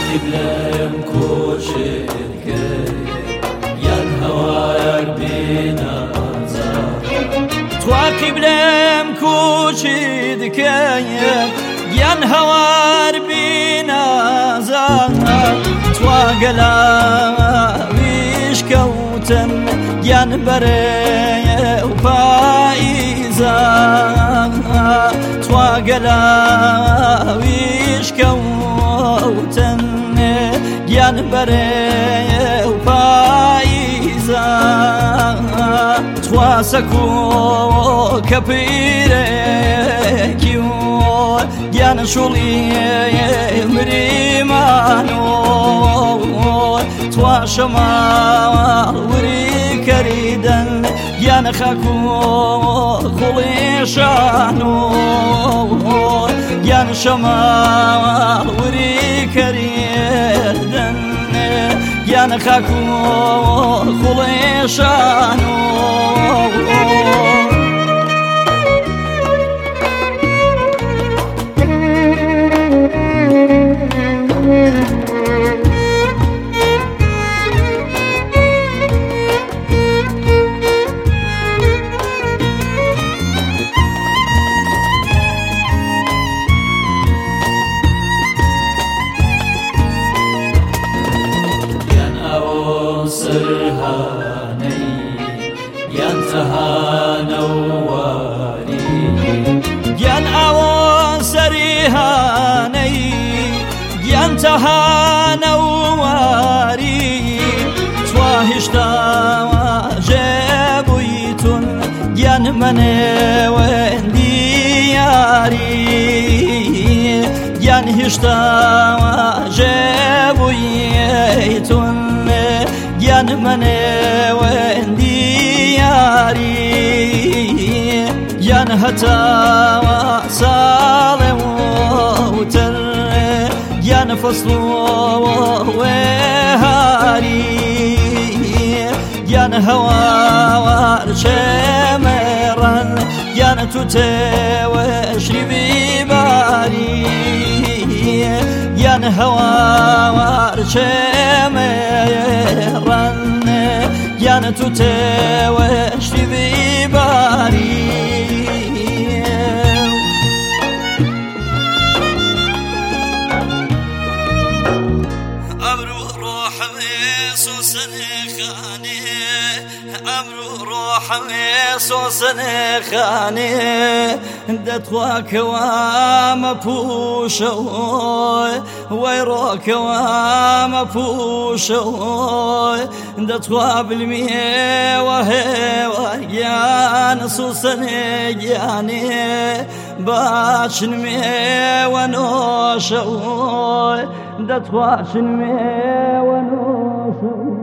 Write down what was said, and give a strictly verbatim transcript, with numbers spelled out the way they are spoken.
قبلة مكوشك ينهوى بينا توا قبلة مكوشك ينهوى بينا زهر توا قلاويش كوتن ينبري وفايزة توا قلاويش كوتن ينبري وفايزة توا سكو كبيرك يان شولي مريمانو توا شمال وري كريدن يان خاكو خلي شانو يان شمال وري كريدن يان خاكو خلي شانو سرهاني ينتهى نواري ين أوان سرهاني ينتهى نواري تواهشتا جابويتن ين من وين دياري ين هشتا جابويتن ين من وين دياري ين هتا صالح وتر ين فصل وهاري ين هوا شمرا ين تتوشري بباري ين هوا شمرا ين تتوشري بباري أمرو روح ويسوسن خاني أمرو روح ويسوسن خاني دتواك وام بوشو ويروك وام بوشو دتوا بالمية وهي يا نصوصن يعني باشن مي ونوشو دتوا شن مي ونوشو